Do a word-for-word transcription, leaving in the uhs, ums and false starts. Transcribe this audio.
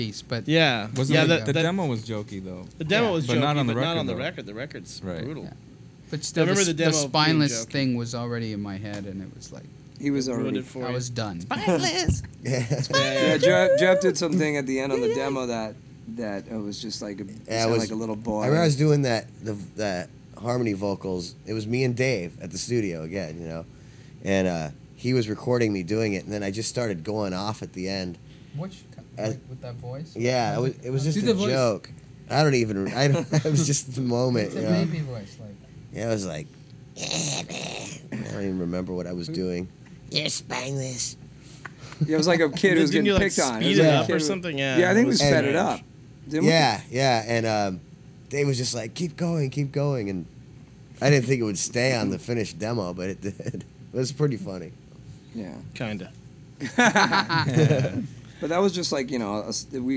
piece, but Yeah, Wasn't yeah. the, The, the that- demo was jokey though. the demo Yeah. was But jokey, not on the but not record, on the though. record. The record's Right. brutal. Yeah. but still, remember the, the the demo being spineless jokey. thing was already in my head, and it was like He was Ruined already. it for I you. was done. Spineless. Yeah. Yeah, Jeff, Jeff did something at the end on the demo that that it was just like a, it Yeah, it sounded was- like a little boy. I remember I was doing that the that harmony vocals. It was me and Dave at the studio again, you know, and uh, he was recording me doing it, and then I just started going off at the end. Which Uh, like, with that voice? Yeah, it was it was just Do a the voice. joke. I don't even. I don't. It was just the moment. It's You a know? baby voice, like. Yeah, I was like, yeah, man. I don't even remember what I was doing. You're spineless. Yeah, it was like a kid who was Didn't getting you, like, picked on. speed was it like a up kid or who- something? Yeah, Yeah, I think it we was sped it strange. up. Didn't we? Yeah, yeah, and um, Dave was just like, keep going, keep going, and I didn't think it would stay on the finished demo, but it did. It was pretty funny. Yeah. Kinda. But that was just like, you know, a, we